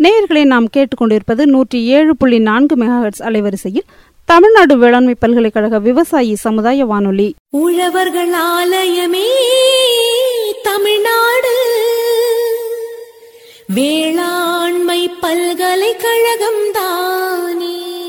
நேயர்களை நாம் கேட்டுக்கொண்டிருப்பது 107.4 மெகாஹெர்ட்ஸ் அலைவரிசையில் தமிழ்நாடு வேளாண்மை பல்கலைக்கழக விவசாயி சமுதாய வானொலி. உழவர்கள் ஆலயமே தமிழ்நாடு வேளாண்மை பல்கலைக்கழகம் தானே.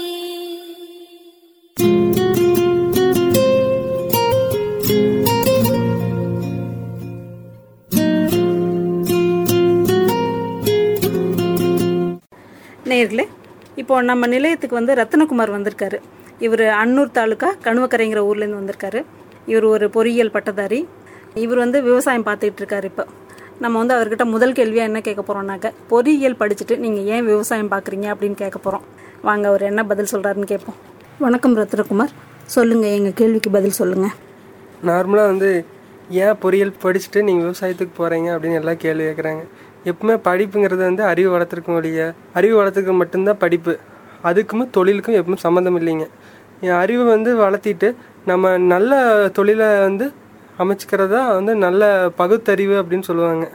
நேயர்களே, இப்போ நம்ம நிலையத்துக்கு ரத்னகுமார் வந்திருக்காரு. இவர் அன்னூர் தாலுக்கா கணுவக்கரைங்கிற ஊர்லேருந்து வந்திருக்காரு. இவர் ஒரு பொறியியல் பட்டதாரி. இவர் விவசாயம் பார்த்துட்டு இருக்காரு. இப்போ நம்ம அவர்கிட்ட முதல் கேள்வியாக என்ன கேட்க போகிறோம்னாக்க, பொறியியல் படிச்சுட்டு நீங்கள் ஏன் விவசாயம் பார்க்குறீங்க அப்படின்னு கேட்க போகிறோம். வாங்க அவர் என்ன பதில் சொல்கிறாருன்னு கேட்போம். வணக்கம் ரத்னகுமார், சொல்லுங்கள், எங்கள் கேள்விக்கு பதில் சொல்லுங்கள். நார்மலாக ஏன் பொறியியல் படிச்சுட்டு நீங்கள் விவசாயத்துக்கு போகிறீங்க அப்படின்னு எல்லாம் கேள்வி கேட்குறாங்க. எப்பவுமே படிப்புங்கிறது அறிவு வளர்த்துருக்கும் ஒழிய அறிவு வளர்த்துக்க மட்டும்தான் படிப்பு. அதுக்குமே தொழிலுக்கும் எப்பவுமே சம்மந்தம் இல்லைங்க. என் அறிவை வளர்த்திட்டு நம்ம நல்ல தொழிலை அமைச்சிக்கிறதா நல்ல பகுத்தறிவு அப்படின்னு சொல்லுவாங்க.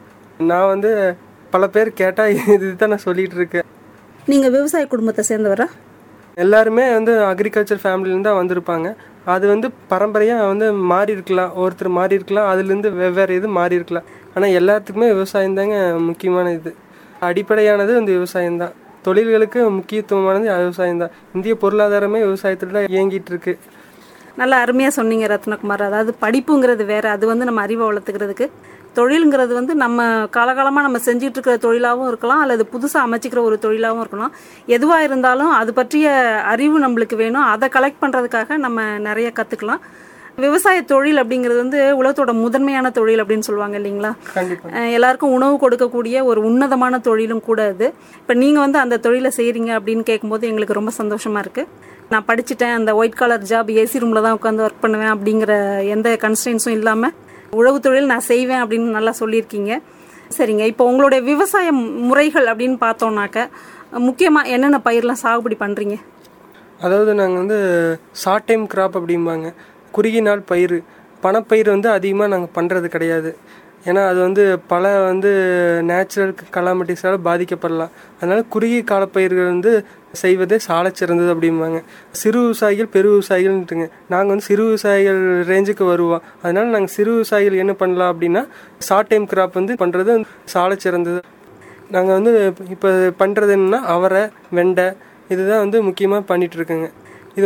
நான் பல பேர் கேட்டால் இதுதான் நான் சொல்லிகிட்டு இருக்கேன். நீங்கள் விவசாய குடும்பத்தை சேர்ந்தவரா? எல்லாருமே அக்ரிகல்ச்சர் ஃபேமிலியிலேருந்து தான் வந்திருப்பாங்க. அது பரம்பரையாக மாறி இருக்கலாம், ஒருத்தர் மாறி இருக்கலாம், அதுலேருந்து வெவ்வேறு இது மாறி இருக்கலாம். ஆனால் எல்லாத்துக்குமே விவசாயம் தாங்க முக்கியமான இது. அடிப்படையானது விவசாயம்தான். தொழில்களுக்கு முக்கியத்துவமானது விவசாயம்தான். இந்திய பொருளாதாரமே விவசாயத்தில் தான் இயங்கிட்டு இருக்கு. நல்லா அருமையாக சொன்னீங்க ரத்னகுமார். அதாவது படிப்புங்கிறது வேறு, அது நம்ம அறிவை வளர்த்துக்கிறதுக்கு. தொழிலுங்கிறது நம்ம காலகாலமாக நம்ம செஞ்சுட்டு இருக்கிற தொழிலாகவும் இருக்கலாம், அல்லது புதுசாக அமைச்சிக்கிற ஒரு தொழிலாகவும் இருக்கலாம். எதுவாக இருந்தாலும் அது பற்றிய அறிவு நம்மளுக்கு வேணும். அதை கலெக்ட் பண்ணுறதுக்காக நம்ம நிறைய கற்றுக்கலாம். விவசாய தொழில் அப்படிங்கிறது உலகத்தோட முதன்மையான தொழில் அப்படின்னு சொல்லுவாங்க இல்லைங்களா? எல்லாருக்கும் உணவு கொடுக்கக்கூடிய ஒரு உன்னதமான தொழிலும் கூட அது. இப்போ நீங்கள் அந்த தொழிலை செய்கிறீங்க அப்படின்னு கேட்கும்போது எங்களுக்கு ரொம்ப சந்தோஷமாக இருக்குது. நான் படிச்சுட்டேன், அந்த ஒயிட் காலர் ஜாப், ஏசி ரூமில் தான் உட்காந்து ஒர்க் பண்ணுவேன் அப்படிங்கிற எந்த கன்ஸ்டன்ஸும் இல்லாமல் உழவு தொழில் நான் செய்வேன் அப்படின்னு நல்லா சொல்லியிருக்கீங்க. சரிங்க, இப்போ உங்களுடைய விவசாய முறைகள் அப்படின்னு பார்த்தோம்னாக்க முக்கியமாக என்னென்ன பயிரெலாம் சாகுபடி பண்ணுறீங்க? அதாவது நாங்கள் ஷார்ட் டைம் கிராப் அப்படிம்பாங்க, குறுகிய நாள் பயிர். பணப்பயிர் அதிகமாக நாங்கள் பண்ணுறது கிடையாது. ஏன்னா அது பல நேச்சுரல் கலாமிட்டிஸால் பாதிக்கப்படலாம். அதனால் குறுகிய காலப்பயிர்கள் செய்வதே சாலை சிறந்தது அப்படிம்பாங்க. சிறு விவசாயிகள் பெரு விவசாயிகள்ன்ட்டுங்க. நாங்கள் சிறு விவசாயிகள் ரேஞ்சுக்கு வருவோம். அதனால் நாங்கள் சிறு விவசாயிகள் என்ன பண்ணலாம் அப்படின்னா ஷார்ட் டைம் கிராப் பண்ணுறது சாலை சிறந்தது. நாங்கள் இப்போ பண்ணுறது என்னன்னா அவரை, வெண்டை, இதுதான் முக்கியமாக பண்ணிகிட்ருக்கோங்க. இது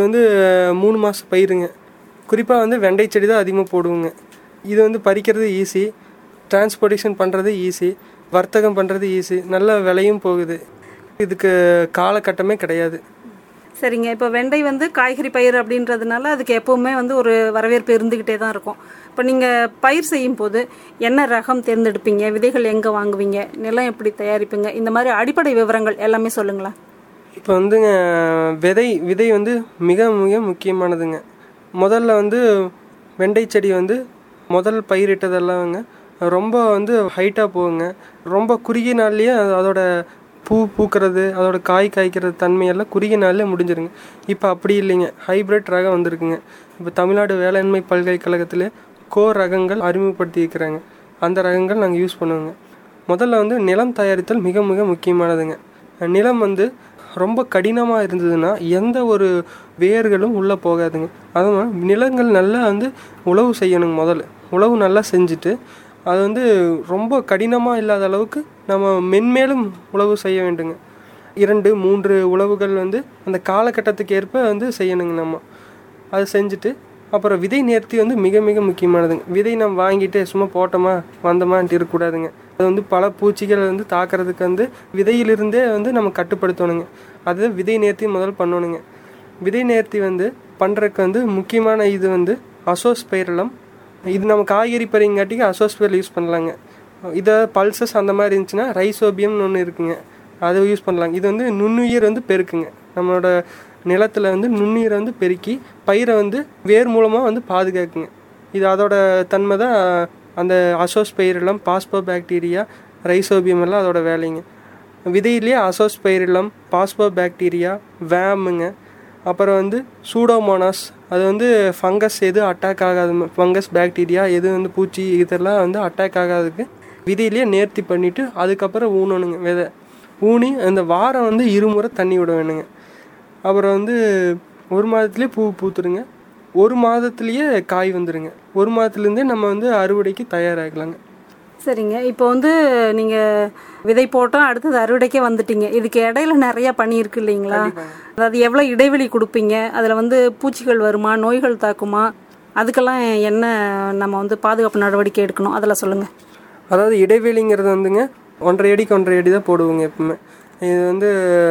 3 மாதம் பயிருங்க. குறிப்பாக வெண்டை செடி தான் அதிகமாக போடுவோங்க. இது பறிக்கிறது ஈஸி, டிரான்ஸ்போர்ட்டேஷன் பண்ணுறது ஈஸி, வர்த்தகம் பண்ணுறது ஈஸி, நல்ல விலையும் போகுது. இதுக்கு காலகட்டமே கிடையாது. சரிங்க, இப்போ வெண்டை காய்கறி பயிர் அப்படின்றதுனால அதுக்கு எப்போவுமே ஒரு வரவேற்பு இருந்துக்கிட்டே தான் இருக்கும். இப்போ நீங்கள் பயிர் செய்யும் போது என்ன ரகம் தேர்ந்தெடுப்பீங்க? விதைகள் எங்கே வாங்குவீங்க? நிலம் எப்படி தயாரிப்பீங்க? இந்த மாதிரி அடிப்படை விவரங்கள் எல்லாமே சொல்லுங்களா. இப்போ விதை மிக மிக முக்கியமானதுங்க. முதல்ல வெண்டை செடி முதல் பயிரிட்டதெல்லாம் ரொம்ப ஹைட்டாக போகுங்க. ரொம்ப குறுகிய நாள்லேயே அதோட பூக்கிறது, அதோட காய்க்கிறது தன்மையெல்லாம் குறுகிய நாள்லேயே முடிஞ்சிருங்க. இப்போ அப்படி இல்லைங்க, ஹைப்ரிட் ரகம் வந்திருக்குங்க. இப்போ தமிழ்நாடு வேளாண்மை பல்கலைக்கழகத்தில் ரகங்கள் அறிமுகப்படுத்தி இருக்கிறாங்க. அந்த ரகங்கள் நாங்கள் யூஸ் பண்ணுவோங்க. முதல்ல நிலம் தயாரித்தல் மிக மிக முக்கியமானதுங்க. நிலம் ரொம்ப கடினமாக இருந்ததுன்னா எந்த ஒரு வேர்களும் உள்ளே போகாதுங்க. அதனால் நிலங்கள் நல்லா உழவு செய்யணுங்க. முதல்ல உழவு நல்லா செஞ்சுட்டு அது ரொம்ப கடினமாக இல்லாத அளவுக்கு நம்ம மென்மேலும் உழவு செய்ய வேண்டுங்க. 2-3 உழவுகள் அந்த காலகட்டத்துக்கு ஏற்ப செய்யணுங்க. நம்ம அதை செஞ்சுட்டு அப்புறம் விதை நேர்த்தி மிக மிக முக்கியமானதுங்க. விதை நம்ம வாங்கிட்டு சும்மா போட்டோமா வந்தோமான்ட்டு இருக்கக்கூடாதுங்க. அது பல பூச்சிகள் தாக்கிறதுக்கு விதையிலிருந்தே நம்ம கட்டுப்படுத்தணுங்க. அது விதை நேர்த்தி முதல் பண்ணணுங்க. விதை நேர்த்தி பண்ணுறதுக்கு முக்கியமான இது அசோஸ்பைரலம். இது நம்ம காய்கறி பறிங்காட்டிக்கு அசோஸ்பைரல் யூஸ் பண்ணலாங்க. இதை பல்சஸ் அந்த மாதிரி இருந்துச்சுன்னா ரைசோபியம்னு ஒன்று இருக்குங்க, அதை யூஸ் பண்ணலாங்க. இது நுண்ணுயிர் பெருக்குங்க. நம்மளோட நிலத்தில் நுண்ணுயிரை பெருக்கி பயிரை வேர் மூலமாக பாதுகாக்குங்க. இது அதோட தன்மை தான். அந்த அசோஸ்பைரலம், பாஸ்போபாக்டீரியா, ரைசோபியம் எல்லாம் அதோட வேலைங்க. விதையிலேயே அசோஸ்பைரலம், பாஸ்போபாக்டீரியா, வேமுங்க, அப்புறம் சூடோமோனாஸ். அது ஃபங்கஸ் எது அட்டாக் ஆகாது, ஃபங்கஸ் பாக்டீரியா எது பூச்சி இதெல்லாம் அட்டாக் ஆகாதுக்கு விதையிலேயே நேர்த்தி பண்ணிவிட்டு அதுக்கப்புறம் ஊனணுங்க விதை. ஊனி அந்த வாரம் வந்து இருமுறை தண்ணி விட வேணுங்க. அப்புறம் வந்து 1 மாதத்துலேயே பூ பூத்துருங்க. 1 மாதத்துலேயே காய் வந்துடுங்க. 1 மாதத்துலேருந்தே நம்ம வந்து அறுவடைக்கு தயாராகலாங்க. சரிங்க. இப்போ வந்து நீங்கள் விதை போட்டோம், அடுத்தது அறுவடைக்கே வந்துட்டீங்க. இதுக்கு இடையில நிறையா பணி இருக்கு இல்லைங்களா? அதாவது எவ்வளோ இடைவெளி கொடுப்பீங்க? அதில் வந்து பூச்சிகள் வருமா, நோய்கள் தாக்குமா, அதுக்கெல்லாம் என்ன நம்ம வந்து பாதுகாப்பு நடவடிக்கை எடுக்கணும், அதெல்லாம் சொல்லுங்கள். அதாவது இடைவெளிங்கிறது வந்துங்க 1.5 அடிக்கு 1.5 அடி தான் போடுவோங்க எப்பவுமே. இது வந்து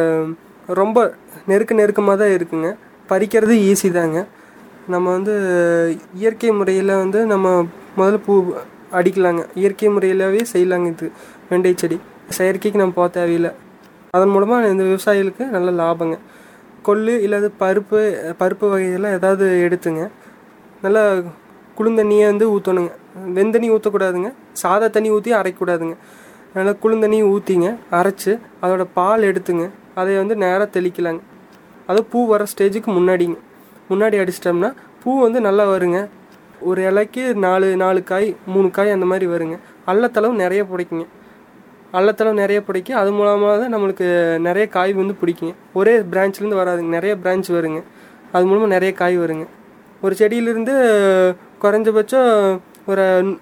ரொம்ப நெருக்கமாக தான் இருக்குங்க. பறிக்கிறது ஈஸி தாங்க. நம்ம வந்து இயற்கை முறையில் வந்து நம்ம முதல்ல பூ அடிக்கலாங்க. இயற்கை முறையிலவே செய்யலாங்க. இது வெண்டை செடி செயற்கைக்கு நம்ம போக தேவையில்லை. அதன் மூலமாக இந்த விவசாயிகளுக்கு நல்ல லாபங்க. கொள்ளு இல்லாத பருப்பு வகையெல்லாம் ஏதாவது எடுத்துங்க, நல்லா குளுந்தண்ணியை வந்து ஊற்றணுங்க. வெந்தண்ணி ஊற்றக்கூடாதுங்க, சாதா தண்ணி ஊற்றி அரைக்கூடாதுங்க. நல்லா குளுந்தண்ணி ஊற்றிங்க அரைச்சி அதோட பால் எடுத்துங்க, அதை வந்து நேராக தெளிக்கலாங்க. அது பூ வர ஸ்டேஜுக்கு முன்னாடி அடிச்சிட்டோம்னா பூ வந்து நல்லா வருங்க. ஒரு இலைக்கு 4 காய் 3 காய் அந்த மாதிரி வருங்க. அல்லத்தளவு நிறைய பிடிக்குங்க. அல்லத்தளவு நிறைய பிடிக்கி அது மூலமாக தான் நம்மளுக்கு நிறைய காய் வந்து பிடிக்குங்க. ஒரே பிரான்ச்லேருந்து வராதுங்க, நிறைய பிரான்ச் வருங்க. அது மூலமாக நிறைய காய் வருங்க. ஒரு செடியிலேருந்து குறைஞ்சபட்சம் ஒரு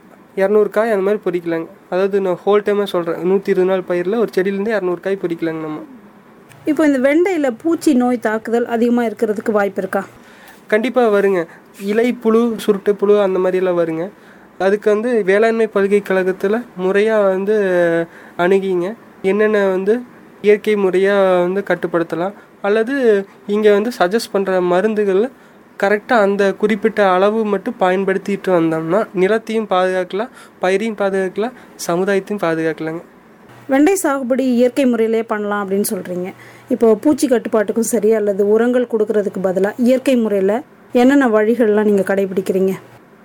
200 காய் அந்த மாதிரி பொறிக்கலாங்க. அதாவது நான் ஹோல் டைமாக சொல்கிறேன், 120 நாள் பயிரில் ஒரு செடியிலேருந்து 200 காய் பொறிக்கலாங்க நம்ம. இப்போ இந்த வெண்டையில் பூச்சி நோய் தாக்குதல் அதிகமாக இருக்கிறதுக்கு வாய்ப்பு இருக்கா? கண்டிப்பாக வருங்க. இலை புழு, சுருட்டு புழு அந்த மாதிரியெல்லாம் வருங்க. அதுக்கு வந்து வேளாண்மை பல்கலைக்கழகத்தில் முறையாக வந்து அணுகிங்க என்னென்ன வந்து இயற்கை முறையாக வந்து கட்டுப்படுத்தலாம், அல்லது இங்கே வந்து சஜஸ்ட் பண்ணுற மருந்துகள் கரெக்டாக அந்த குறிப்பிட்ட அளவு மட்டும் பயன்படுத்திட்டு வந்தோம்னா நிலத்தையும் பாதுகாக்கலாம், பயிரையும் பாதுகாக்கலாம், சமுதாயத்தையும் பாதுகாக்கலாங்க. வெண்டை சாகுபடி இயற்கை முறையிலே பண்ணலாம் அப்படின்னு சொல்கிறீங்க. இப்போ பூச்சி கட்டுப்பாட்டுக்கும் சரி அல்லது உரங்கள் கொடுக்கறதுக்கு பதிலாக இயற்கை முறையில் என்னென்ன வழிகள்லாம் நீங்கள் கடைபிடிக்கிறீங்க?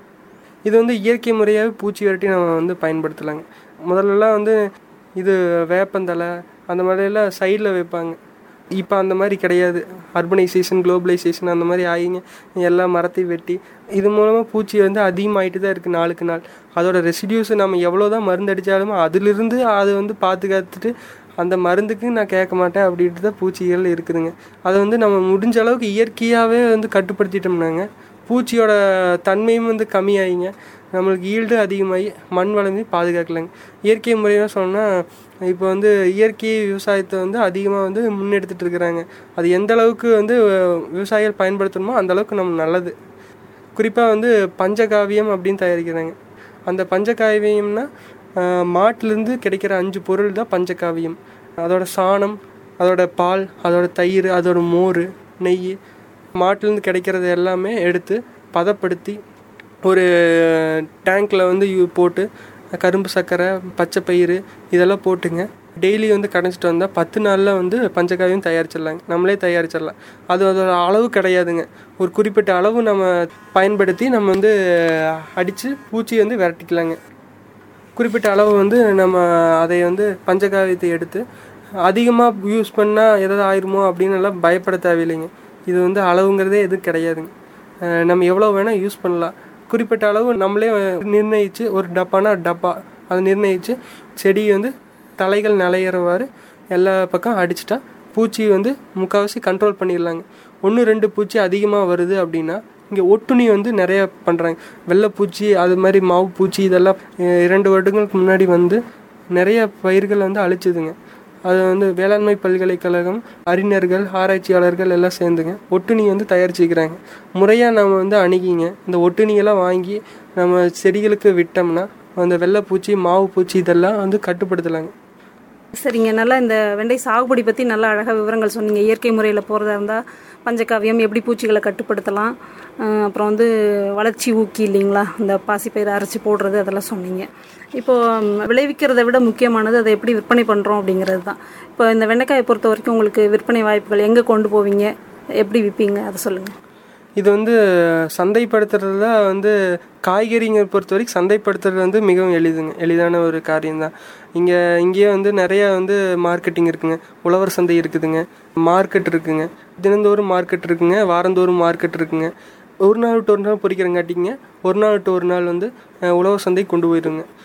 இது வந்து இயற்கை முறையாக பூச்சி விரட்டி நம்ம வந்து பயன்படுத்தலாங்க. முதல்லலாம் வந்து இது வேப்பந்தலை அந்த மாதிரியெல்லாம் சைடில் வைப்பாங்க. இப்போ அந்த மாதிரி கிடையாது. அர்பனைசேஷன், குளோபலைசேஷன் அந்த மாதிரி ஆகிங்க. எல்லா மரத்தையும் வெட்டி இது மூலமாக பூச்சி வந்து அதிகமாகிட்டு தான் இருக்குது நாளுக்கு நாள். அதோட ரெசிடியூஸை நம்ம எவ்வளோ தான் மருந்து அடித்தாலும் அதிலிருந்து அதை வந்து பாதுகாத்துட்டு அந்த மருந்துக்கு நான் கேட்க மாட்டேன் அப்படின்ட்டு தான் பூச்சிகள் இருக்குதுங்க. அதை வந்து நம்ம முடிஞ்ச அளவுக்கு இயற்கையாகவே வந்து கட்டுப்படுத்திட்டோம்னாங்க பூச்சியோட தன்மையும் வந்து கம்மியாகிங்க, நம்மளுக்கு ஈல்டு அதிகமாகி மண் வளமையும் பாதுகாக்கலாங்க. இயற்கை முறையாக சொன்னால் இப்போ வந்து இயற்கை விவசாயத்தை வந்து அதிகமாக வந்து முன்னெடுத்துட்டு இருக்கிறாங்க. அது எந்த அளவுக்கு வந்து விவசாயிகள் பயன்படுத்தணுமோ அந்த அளவுக்கு நம்ம நல்லது. குறிப்பாக வந்து பஞ்சகாவியம் அப்படின்னு தயாரிக்கிறாங்க. அந்த பஞ்சகாவியம்னா மாட்டிலேருந்து கிடைக்கிற 5 பொருள் தான் பஞ்சகாவியம். அதோட சாணம், அதோட பால், அதோட தயிர், அதோட மோர், நெய், மாட்டிலேருந்து கிடைக்கிறது எல்லாமே எடுத்து பதப்படுத்தி ஒரு டேங்க்கில் வந்து போட்டு கரும்பு சர்க்கரை, பச்சை பயிறு இதெல்லாம் போட்டுங்க டெய்லி வந்து கடைஞ்சிட்டு வந்தால் 10 நாளில் வந்து பஞ்சகாவியம் தயாரிச்சிடலாங்க. நம்மளே தயாரிச்சிடலாம். அதோட அளவு கிடையாதுங்க. ஒரு குறிப்பிட்ட அளவு நம்ம பயன்படுத்தி நம்ம வந்து அடித்து பூச்சி வந்து விரட்டிக்கலாங்க. குறிப்பிட்ட அளவு வந்து நம்ம அதை வந்து பஞ்சகாவியத்தை எடுத்து அதிகமாக யூஸ் பண்ணால் எதாவது ஆயிருமோ அப்படின்னு எல்லாம் பயப்பட தேவையில்லைங்க. இது வந்து அளவுங்கிறதே எதுவும் கிடையாதுங்க. நம்ம எவ்வளோ வேணால் யூஸ் பண்ணலாம். குறிப்பிட்ட அளவு நம்மளே நிர்ணயித்து ஒரு டப்பா அதை நிர்ணயித்து செடியை வந்து தலைகள் நிலையிறவாறு எல்லா பக்கம் அடிச்சிட்டா பூச்சி வந்து முக்கால்வாசி கண்ட்ரோல் பண்ணிடலாங்க. 1-2 பூச்சி அதிகமாக வருது அப்படின்னா இங்கே ஒட்டுணி வந்து நிறையா பண்ணுறாங்க. வெள்ளைப்பூச்சி, அது மாதிரி மாவு பூச்சி இதெல்லாம் 2 வருடங்களுக்கு முன்னாடி வந்து நிறைய பயிர்கள் வந்து அழிச்சுதுங்க. அது வந்து வேளாண்மை பல்கலைக்கழகம், அறிஞர்கள், ஆராய்ச்சியாளர்கள் எல்லாம் சேர்ந்துங்க ஒட்டுணி வந்து தயாரிச்சுக்கிறாங்க. முறையாக நம்ம வந்து அணுகிங்க இந்த ஒட்டுணியெல்லாம் வாங்கி நம்ம செடிகளுக்கு விட்டோம்னா அந்த வெள்ளைப்பூச்சி, மாவு பூச்சி இதெல்லாம் வந்து கட்டுப்படுத்தலாங்க. சரிங்க, நல்லா இந்த வெண்டை சாகுபடி பற்றி நல்லா அழகாக விவரங்கள் சொன்னீங்க. இயற்கை முறையில் போகிறதா இருந்தால் பஞ்சகாவியம் எப்படி பூச்சிகளை கட்டுப்படுத்தலாம், அப்புறம் வந்து வளர்ச்சி ஊக்கி இல்லைங்களா இந்த பாசிப்பயிரை அரைச்சி போடுறது அதெல்லாம் சொன்னீங்க. இப்போது விளைவிக்கிறத விட முக்கியமானது அதை எப்படி விற்பனை பண்ணுறோம் அப்படிங்கிறது தான். இப்போ இந்த வெண்டைக்காயை பொறுத்த வரைக்கும் உங்களுக்கு விற்பனை வாய்ப்புகள் எங்கே கொண்டு போவீங்க, எப்படி விற்பீங்க அதை சொல்லுங்கள். இது வந்து சந்தைப்படுத்துறது தான் வந்து காய்கறிங்க பொறுத்த வரைக்கும் சந்தைப்படுத்துறது வந்து மிகவும் எளிதான ஒரு காரியம்தான். இங்கேயே வந்து நிறையா வந்து மார்க்கெட்டிங் இருக்குங்க. உழவர் சந்தை இருக்குதுங்க, மார்க்கெட் இருக்குங்க, தினந்தோறும் மார்க்கெட் இருக்குங்க, வாரந்தோறும் மார்க்கெட் இருக்குங்க. ஒரு நாள் விட்டு ஒரு நாள் பொறிக்கிறங்காட்டிங்க ஒரு நாள் விட்டு ஒரு நாள் வந்து உழவர் சந்தை கொண்டு போயிடுங்க.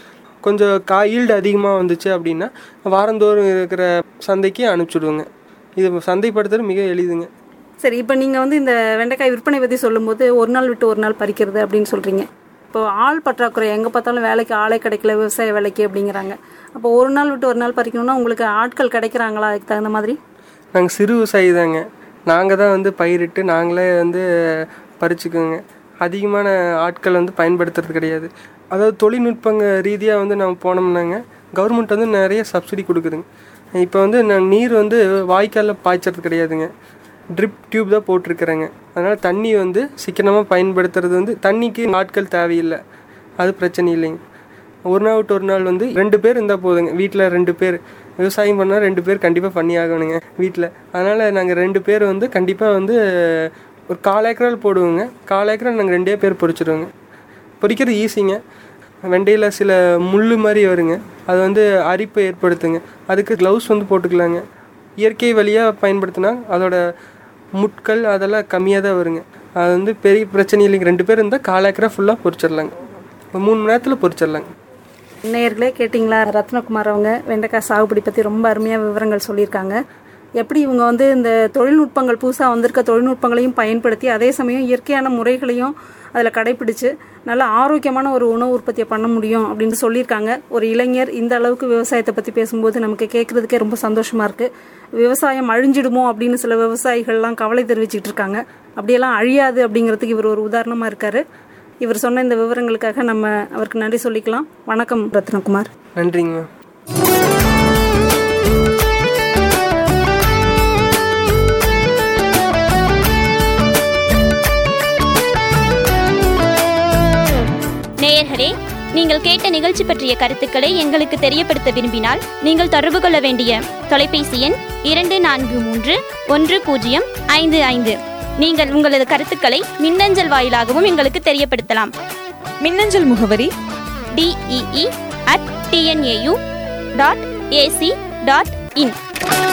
கொஞ்சம் ஈல்டு அதிகமாக வந்துச்சு அப்படின்னா வாரந்தோறும் இருக்கிற சந்தைக்கு அனுப்பிச்சுடுவோங்க. இது சந்தைப்படுத்துறது மிக எளிதுங்க. சரி, இப்போ நீங்கள் வந்து இந்த வெண்டைக்காய் விற்பனை பற்றி சொல்லும்போது ஒரு நாள் விட்டு ஒரு நாள் பறிக்கிறது அப்படின்னு சொல்கிறீங்க. இப்போ ஆள் பற்றாக்குறை, எங்கே பார்த்தாலும் வேலைக்கு ஆளே கிடைக்கல, விவசாய வேலைக்கு அப்படிங்கிறாங்க. அப்போ ஒரு நாள் விட்டு ஒரு நாள் பறிக்கணும்னா உங்களுக்கு ஆட்கள் கிடைக்கிறாங்களா அதுக்கு தகுந்த மாதிரி? நாங்கள் சிறு விவசாயி தாங்க. நாங்கள் தான் வந்து பயிரிட்டு நாங்களே வந்து பறிச்சுக்குவோங்க. அதிகமான ஆட்கள் வந்து பயன்படுத்துறது கிடையாது. அதாவது தொழில்நுட்பங்க ரீதியாக வந்து நம்ம போனோம்னாங்க கவர்மெண்ட் வந்து நிறைய சப்சிடி கொடுக்குதுங்க. இப்போ வந்து நான் நீர் வந்து வாய்க்காலில் பாய்ச்சறது கிடையாதுங்க, ட்ரிப் டியூப் தான் போட்டிருக்கிறேங்க. அதனால் தண்ணி வந்து சிக்கனமாக பயன்படுத்துறது வந்து தண்ணிக்கு ஆட்கள் தேவையில்லை, அது பிரச்சனை இல்லைங்க. ஒரு நாள் விட்டு ஒரு நாள் வந்து 2 பேர் இருந்தால் போதுங்க. வீட்டில் 2 பேர் விவசாயம் பண்ணால் 2 பேர் கண்டிப்பாக பண்ணி ஆகணுங்க வீட்டில். அதனால் நாங்கள் 2 பேர் வந்து கண்டிப்பாக வந்து ஒரு 1/4 ஏக்கரால் போடுவோங்க. 1/4 ஏக்கரால் நாங்கள் 2 பேர் பொறிச்சிடுவோங்க. பொறிக்கிறது ஈஸிங்க. வெண்டையில் சில முள் மாதிரி வருங்க, அது வந்து அரிப்பை ஏற்படுத்துங்க. அதுக்கு க்ளவுஸ் வந்து போட்டுக்கலாங்க. இயற்கை வழியாக பயன்படுத்தினா அதோட முட்கள் அதெல்லாம் கம்மியாக தான் வருங்க. அது வந்து பெரிய பிரச்சனை இல்லைங்க. 2 பேர் இருந்தால் 1/4 ஏக்கரா ஃபுல்லாக பொறிச்சிடலாங்க, 3 மணி நேரத்தில் பொறிச்சிடலாங்க. நேயர்களே கேட்டிங்களா, ரத்னகுமார் அவங்க வெண்டைக்காய் சாகுபடி பற்றி ரொம்ப அருமையாக விவரங்கள் சொல்லியிருக்காங்க. எப்படி இவங்க வந்து இந்த தொழில்நுட்பங்கள், புதுசாக வந்திருக்க தொழில்நுட்பங்களையும் பயன்படுத்தி அதே சமயம் இயற்கையான முறைகளையும் அதில் கடைப்பிடிச்சு நல்ல ஆரோக்கியமான ஒரு உணவு உற்பத்தியை பண்ண முடியும் அப்படின்னு சொல்லியிருக்காங்க. ஒரு இளைஞர் இந்த அளவுக்கு விவசாயத்தை பற்றி பேசும்போது நமக்கு கேட்குறதுக்கே ரொம்ப சந்தோஷமாக இருக்குது. விவசாயம் அழிஞ்சிடுமோ அப்படின்னு சில விவசாயிகள்லாம் கவலை தெரிவிச்சிட்டு இருக்காங்க. அப்படியெல்லாம் அழியாது அப்படிங்கிறதுக்கு இவர் ஒரு உதாரணமாக இருக்கார். இவர் சொன்ன இந்த விவரங்களுக்காக நம்ம அவருக்கு நன்றி சொல்லிக்கலாம். வணக்கம் ரத்னகுமார். நன்றிங்க. நேயர்களே, நீங்கள் கேட்ட நிகழ்ச்சி பற்றிய கருத்துக்களை எங்களுக்கு தெரியப்படுத்த விரும்பினால் நீங்கள் தொடர்பு கொள்ள வேண்டிய தொலைபேசி எண் 24310555. நீங்கள் உங்களது கருத்துக்களை மின்னஞ்சல் வாயிலாகவும் எங்களுக்கு தெரியப்படுத்தலாம். மின்னஞ்சல் முகவரி DEE@tnau.ac.in.